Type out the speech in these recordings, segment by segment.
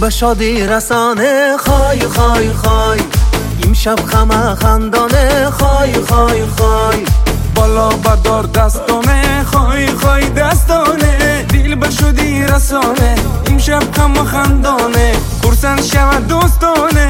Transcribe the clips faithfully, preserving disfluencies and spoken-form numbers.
به شادی رسانه خای خای خای، امشب خمه خندانه خای خای خای، بالا بدار دستانه خای خای دستانه، دل به شادی رسانه امشب خمه خندانه، خرسند شود دوستانه.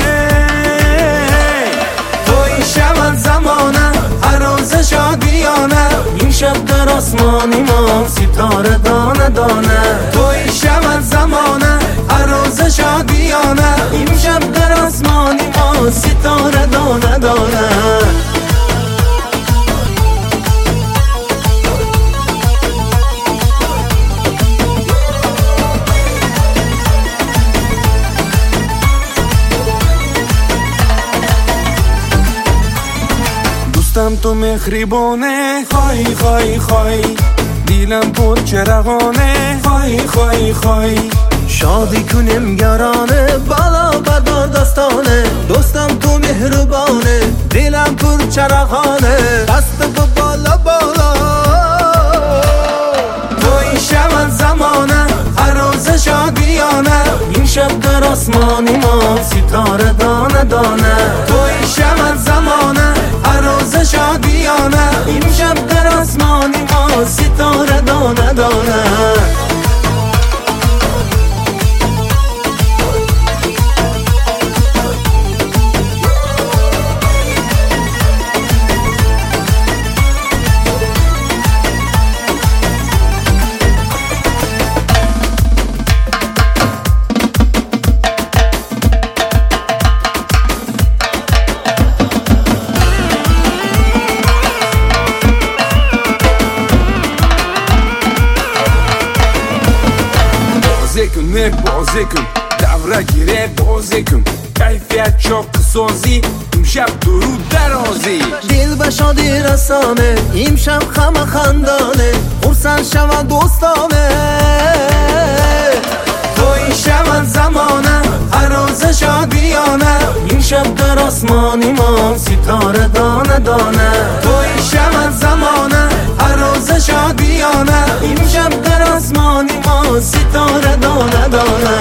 توی شود زمانه هر روز شادیانه، امشب در آسمانی ما ستاره دانه دانه. توی شود زمانه هر روز شادیانه، امشب در آسمانی ما ستاره دانه دانه. دوستم تو مهربانه خای خای خای، دیلم پر چراغانه خای خای خای، شادی کنیم گرانه بالا بدار دستانه. دوستم تو مهربانه دلم پر چراغانه، دست تو بالا بالا. توی شود زمانه هر روز شادیانه، امشب در آسمانی ما ستاره دانه دانه. توی شود زمانه هر روز شادیانه، امشب در آسمانی ما ستاره دانه دانه. بازی کن نه بازی کن دوره گیره بازی کن، کیفیت چاق سازی امشب درود درازی. دل به شادی رسانه امشب خمه خندانه، خرسند شود دوستانه. توی شود زمانه هر روز شادیانه، امشب در آسمانی ما ستاره دانه دانه. توی شود زمانه هر روز شادیانه، امشب در آسمانی ما ستاره دانه دانه.